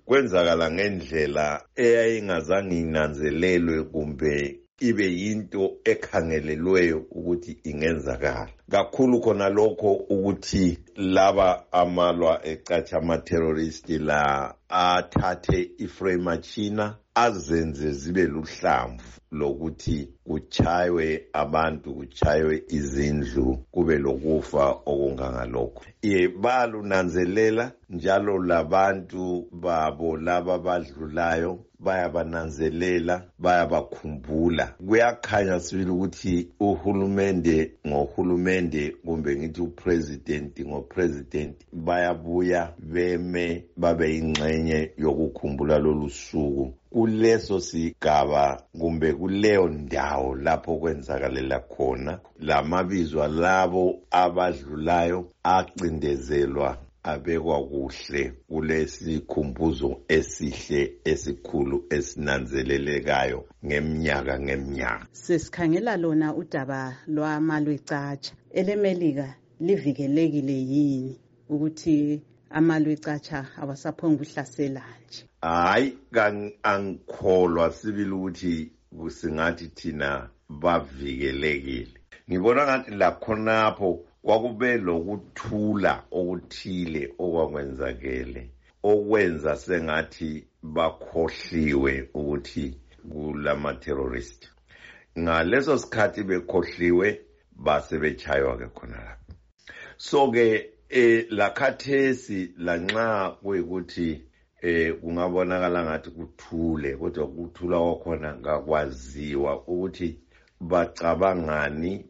kwenzakala ngendlela eyayingazange inanzelelwe kumbe ibe yinto ekhangelelweyo ukuthi ingenzakala. Kakhulu khona lokho ukuthi laba amalwa ecatsha ama-terroristi la athathe iframe-machina azenze zibe luhlamvu lokuthi kuchaywe abantu, kuchaywe izindlu, kube lokufa okungangalokho. Bayalunanzelela njalo labantu babo laba badlulayo bayabananzelela, bayabakhumbula. Kuyakhanya sibili ukuthi uhulumende ngohulumende kumbe ngithi upresident ngopresident bayabuya beme babe yingxenye yokukhumbula lolu suku kuleso sigaba kumbe kuleyo ndawo lapho kwenzakalela khona. Lamabizo alabo abadlulayo acindezelwa abekwa kuhle kulesikhumbuzo esihle esikhulu esinanzelelekayo ngeminyaka ngeminyaka. Sesikhangela lona udaba lwamalwecatsha elemelika livikelekile yini ukuthi amalwecatsha awasaphonga ukuhlasela nje? Hayi, angikholwa sibili ukuthi singathi thina bavikelekile. Ngibona ngathi lakhonapho kwakube lokuthula okuthile okwakwenzakele okwenza sengathi bakhohliwe ukuthi kulama-terrorist. Ngaleso sikhathi bekhohliwe base bechaywa ke khona lapho. So-ke lakhathesi lanxa kuyikuthi kungabonakala ngathi kuthule, kodwa kuthula kwakhona ngakwaziwa ukuthi bacabangani,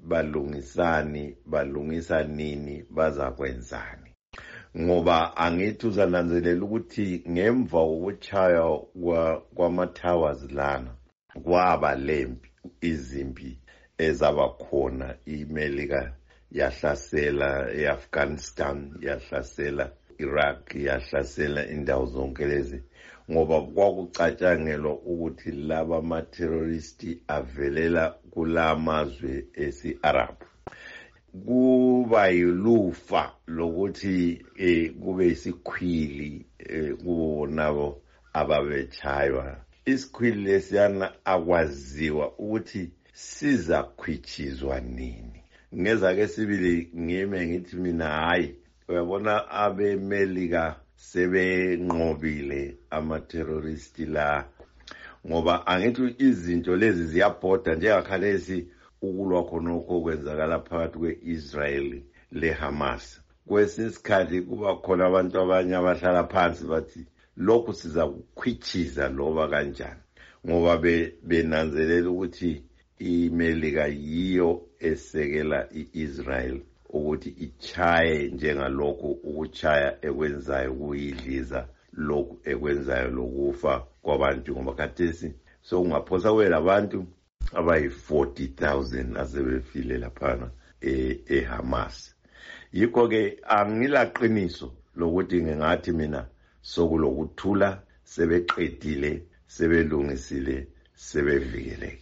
balungisa nini, bazakwenzani. Ngoba angithi uzananzelela ukuthi ngemva kokuchaya kwama-towers lana kwaba lempi, izimpi ezabakhona. iMelika yahlasela eAfghanistan, yahlasela Iraq, yahlasela indawo zonke lezi, ngoba kwakucatshangelwa ukuthi laba ama-terroristi avelela kulamazwe esi-Arab. Kuba yilufa lokuthi kube isikhwili kubonabo ababechaywa. Isikhwili lesiyana akwaziwa ukuthi sizakhwitshizwa nini. Ngeza ke sibili ngime ngithi mina hayi, uyabona abemelika sebenqobile ama-terroristi la, ngoba angithi izinto lezi ziyabhoda njengakhalesi ukulwa khonokho kwenzakala phakathi kwe-Israel le-Hamas. Kwesinye isikhathi kuba khona abantu abanye abahlala phansi bathi lokhu siza kukhwitshiza loba kanjani, ngoba benanzelela ukuthi iMelika yiyo esekela i-Israel ukuthi ichaye njengalokhu ukuchaya ekwenzayo kuyidliza lokhu ekwenzayo lokufa kwabantu. Ngoba khathesi sokungaphosa kwela abantu abayi-40,000 asebefile laphana eHamas. Yikho-ke angilaqiniso lokuthi ngingathi mina sokulokuthula, sebeqedile, sebelungisile, sebevikeleke.